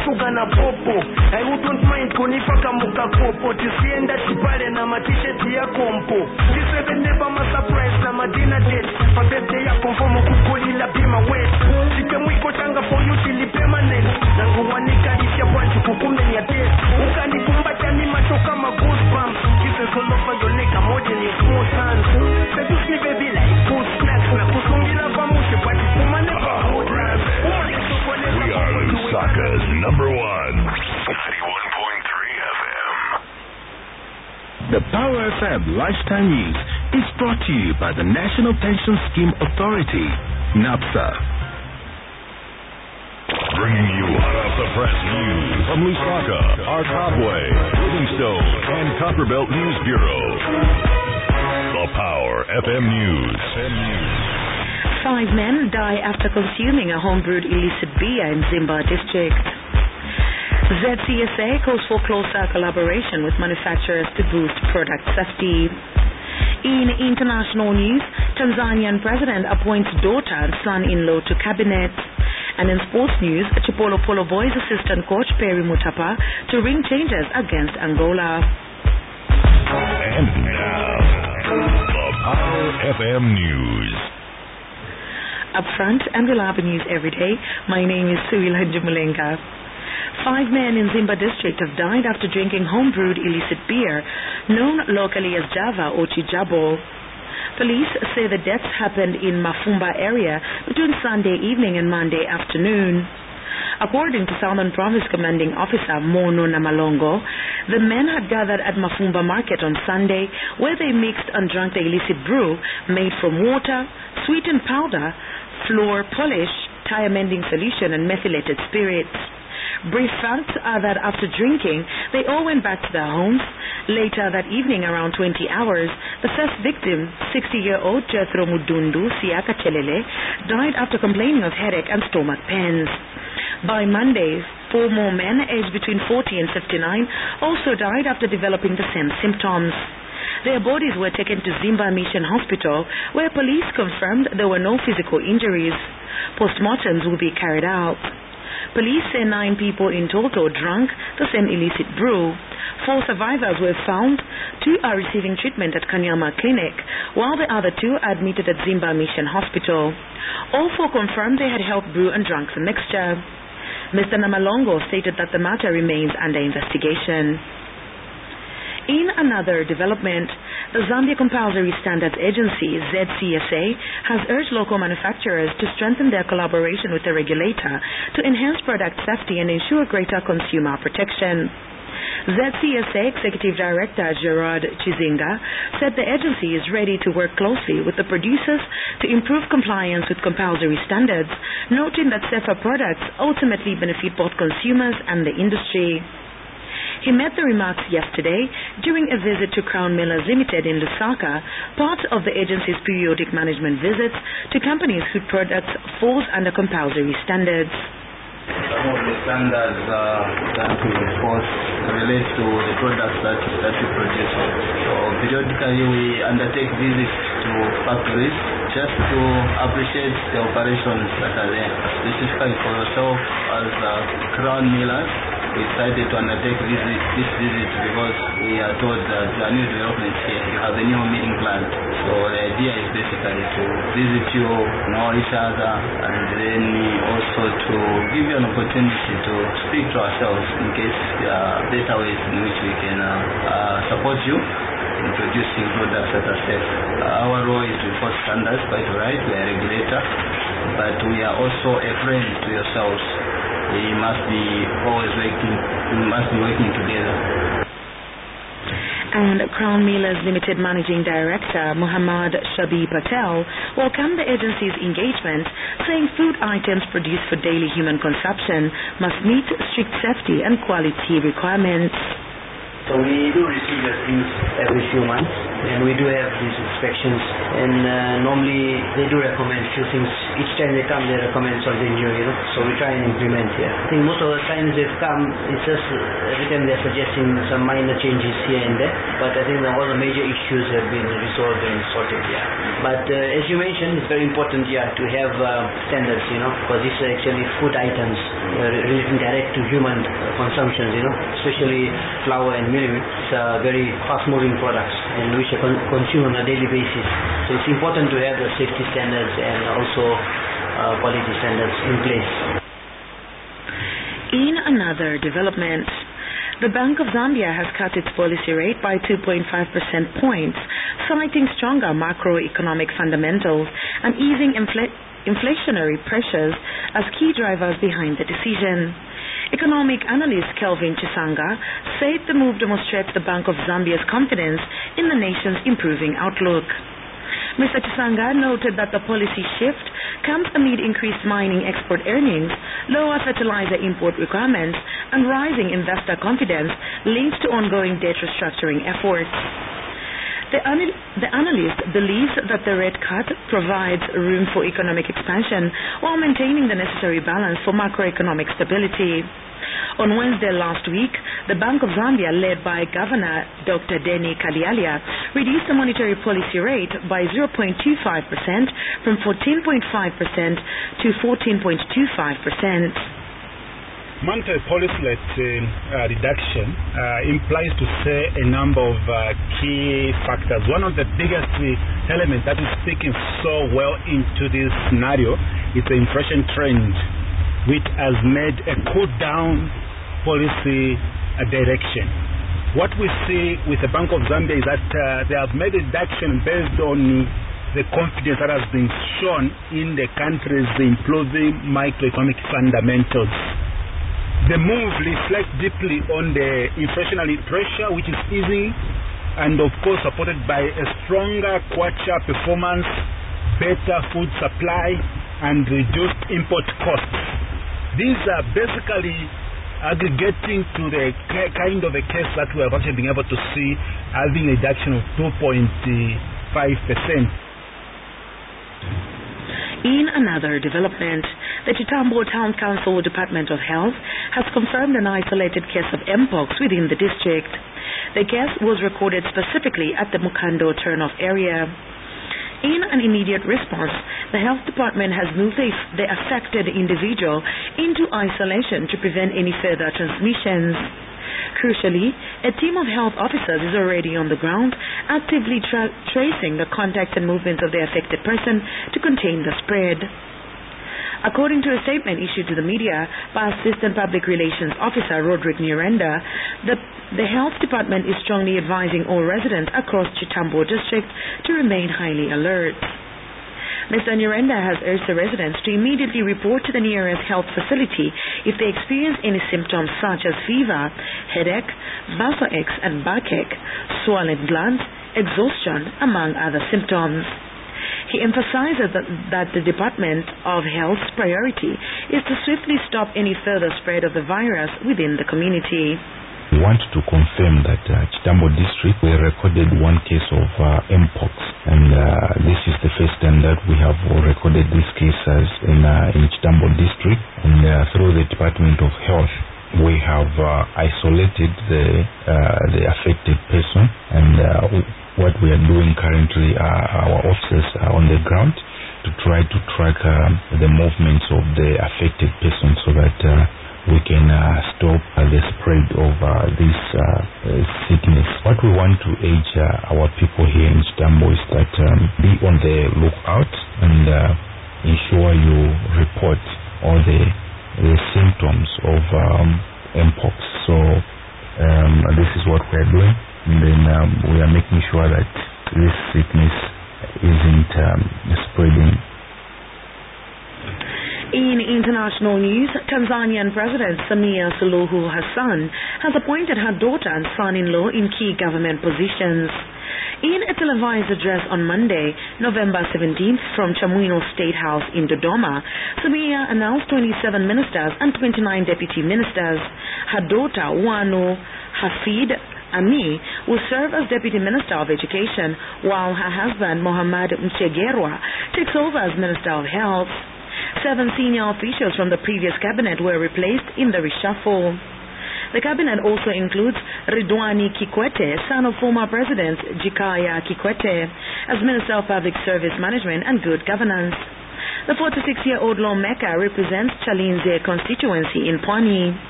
sugar na popo. I wouldn't mind kunifaka muka kopo. Tisienda chipale na matisheti ya kompo. Tisebe neba ma surprise na madina date. Pa birthday ya konfomo kukulila bima wet. Sike mwiko changa for you till permanent. Nangu wanikalisha panchu kukume ya test. Ukani kumbacha ni macho kama goosebumps. Kisses all over your neck, I'm holding your small hands. Seduce me baby like food snacks. Na kusungila pamushe pati kumane pa woodlands. We are Lusaka's number one. 91.3 FM. The Power FM Lifetime News is brought to you by the National Pension Scheme Authority, NAPSA. Bringing you hot off the press news from Lusaka, our Topway, Livingstone, and Copperbelt News Bureau. The Power FM News. 5 men die after consuming a homebrewed illicit beer in Zimba district. ZCSA calls for closer collaboration with manufacturers to boost product safety. In international news, Tanzanian president appoints daughter and son-in-law to cabinet. And in sports news, Chipolo Polo Boys assistant coach Perry Mutapa to ring changes against Angola. And now, the Power FM News. Upfront and reliable news every day. My name is Suila Jumulenga. 5 men in Zimba district have died after drinking homebrewed illicit beer, known locally as Java or Chijabo. Police say the deaths happened in Mafumba area between Sunday evening and Monday afternoon. According to Southern Province Commanding Officer Mono Namalongo, the men had gathered at Mafumba Market on Sunday, where they mixed and drank the illicit brew made from water, sweetened powder, floor polish, tire mending solution and methylated spirits. Brief facts are that after drinking, they all went back to their homes. Later that evening, around 20 hours, the first victim, 60-year-old Jethro Mudundu Siaka Chelele, died after complaining of headache and stomach pains. By Monday, 4 more men aged between 40 and 59 also died after developing the same symptoms. Their bodies were taken to Zimba Mission Hospital, where police confirmed there were no physical injuries. Postmortems will be carried out. Police say 9 people in total drank the same illicit brew. 4 survivors were found. 2 are receiving treatment at Kanyama Clinic, while the other 2 are admitted at Zimba Mission Hospital. All 4 confirmed they had helped brew and drank the mixture. Mr. Namalongo stated that the matter remains under investigation. In another development, the Zambia Compulsory Standards Agency, ZCSA, has urged local manufacturers to strengthen their collaboration with the regulator to enhance product safety and ensure greater consumer protection. ZCSA Executive Director Gerard Chizinga said the agency is ready to work closely with the producers to improve compliance with compulsory standards, noting that safer products ultimately benefit both consumers and the industry. He made the remarks yesterday during a visit to Crown Millers Limited in Lusaka, part of the agency's periodic management visits to companies whose products falls under compulsory standards. Some of the standards that we enforce relate to the products that we produce. So periodically we undertake visits to factories just to appreciate the operations that are there. Specifically for yourself as Crown Millers, we decided to undertake this visit because we are told that there are new developments here. You have a new meeting plan. So the idea is basically to visit you, know each other, and then also to give you an opportunity to speak to ourselves in case there are better ways in which we can support you in producing products that are safe. Our role is to enforce standards, quite right, we are a regulator, but we are also a friend to yourselves. We must be working together. And Crown Millers Limited Managing Director Muhammad Shabi Patel welcomed the agency's engagement, saying food items produced for daily human consumption must meet strict safety and quality requirements. So we do receive the things every few months. and we do have these inspections, and normally they do recommend a few things. Each time they come, they recommend something new, so we try and implement here. I think most of the times they've come, it's just every time they're suggesting some minor changes here and there, but I think that all the major issues have been resolved and sorted, But as you mentioned, it's very important, to have standards, because these are actually food items relating direct to human consumption, especially flour and milk. It's very fast-moving products and which are consumed on a daily basis. So it's important to have the safety standards and also quality standards in place. In another development, the Bank of Zambia has cut its policy rate by 2.5% points, citing stronger macroeconomic fundamentals and easing inflationary pressures as key drivers behind the decision. Economic analyst Kelvin Chisanga said the move demonstrates the Bank of Zambia's confidence in the nation's improving outlook. Mr. Chisanga noted that the policy shift comes amid increased mining export earnings, lower fertilizer import requirements, and rising investor confidence linked to ongoing debt restructuring efforts. The analyst believes that the rate cut provides room for economic expansion while maintaining the necessary balance for macroeconomic stability. On Wednesday last week, the Bank of Zambia, led by Governor Dr. Denny Kalialia, reduced the monetary policy rate by 0.25% from 14.5% to 14.25%. Monetary policy rate reduction implies to say a number of key factors. One of the biggest elements that is speaking so well into this scenario is the inflation trend, which has made a cool down policy direction. What we see with the Bank of Zambia is that they have made a reduction based on the confidence that has been shown in the country's improving macroeconomic fundamentals. The move reflects deeply on the inflationary pressure, which is easing, and of course supported by a stronger kwacha performance, better food supply, and reduced import costs. These are basically aggregating to the kind of a case that we have actually been able to see having a reduction of 2.5%. In another development, the Chitambo Town Council Department of Health has confirmed an isolated case of Mpox within the district. The case was recorded specifically at the Mukando turnoff area. In an immediate response, the health department has moved the affected individual into isolation to prevent any further transmissions. Crucially, a team of health officers is already on the ground, actively tracing the contacts and movements of the affected person to contain the spread. According to a statement issued to the media by Assistant Public Relations Officer Roderick Nyirenda, the health department is strongly advising all residents across Chitambo district to remain highly alert. Mr. Nyirenda has urged the residents to immediately report to the nearest health facility if they experience any symptoms such as fever, headache, muscle aches and backache, swollen glands, exhaustion, among other symptoms. He emphasizes that the Department of Health's priority is to swiftly stop any further spread of the virus within the community. We want to confirm that Chitambo district, we recorded one case of Mpox, and this is the first time that we have recorded these cases in Chitambo district, and through the Department of Health, we have isolated the affected person, and what we are doing currently, our officers are on the ground to try to track the movements of the affected person so that we can stop the spread of this sickness. What we want to urge our people here in Chitambo is that be on the lookout and ensure you report all the symptoms of Mpox. So this is what we are doing, and then we are making sure that this sickness isn't spreading. In international news, Tanzanian President Samia Suluhu Hassan has appointed her daughter and son-in-law in key government positions. In a televised address on Monday, November 17th, from Chamwino State House in Dodoma, Samia announced 27 ministers and 29 deputy ministers. Her daughter, Wanu Hafid Ami will serve as Deputy Minister of Education, while her husband, Mohammad Mchegerwa, takes over as Minister of Health. 7 senior officials from the previous cabinet were replaced in the reshuffle. The cabinet also includes Ridwani Kikwete, son of former President Jakaya Kikwete, as Minister of Public Service Management and Good Governance. The 46-year-old lawmaker represents Chalinze constituency in Pwani.